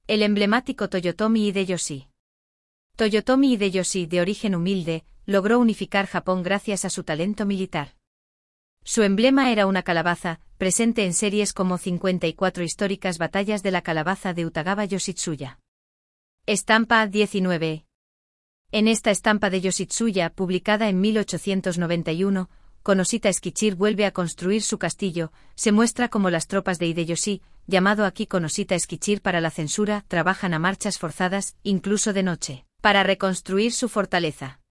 El emblemático Toyotomi Hideyoshi. Toyotomi Hideyoshi, de origen humilde, logró unificar Japón gracias a su talento militar. Su emblema era una calabaza, presente en series como 54 históricas batallas de la calabaza de Utagawa Yoshitsuya. Estampa 19. En esta estampa de Yoshitsuya, publicada en 1891, Konoshita Esquichir vuelve a construir su castillo. Se muestra cómo las tropas de Hideyoshi, llamado aquí Konoshita Esquichir para la censura, trabajan a marchas forzadas, incluso de noche, para reconstruir su fortaleza.